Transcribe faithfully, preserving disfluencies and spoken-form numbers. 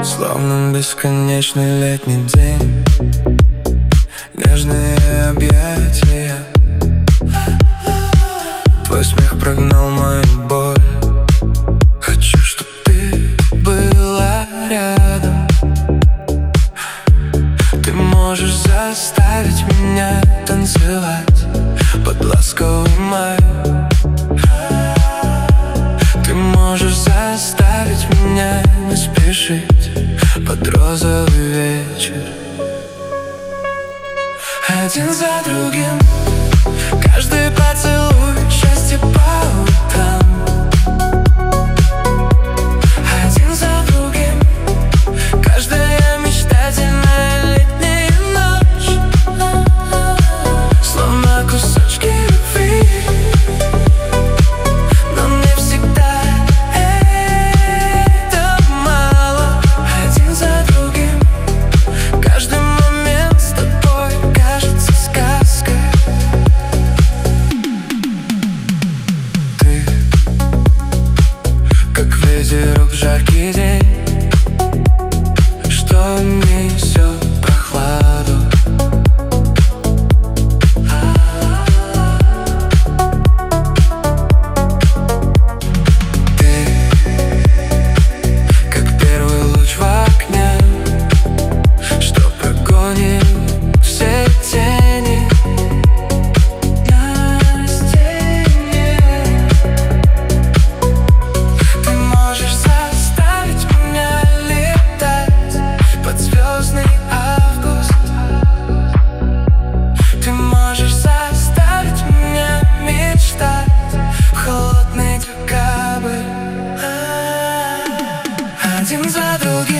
Словно бесконечный летний день, нежные объятия. Твой смех прогнал мою боль. Хочу, чтоб ты была рядом. Ты можешь заставить меня танцевать под ласковый май. Ты можешь заставить меня не спешить под розовый вечер. Один за другим, каждый поцелуй, счастье по утрам. Один за другим, каждая мечтательная летняя ночь. Словно кусочки любви, но мне всегда это мало. Один за другим, каждый момент с тобой кажется сказкой. Ты, как ветерок в жаркий день, что несет прохладу. Ты, как первый луч в окне, что прогонит все тени на стене. Ты можешь заставить меня летать под звездный август. Ты можешь заставить меня мечтать в холодный декабрь. Один за другим,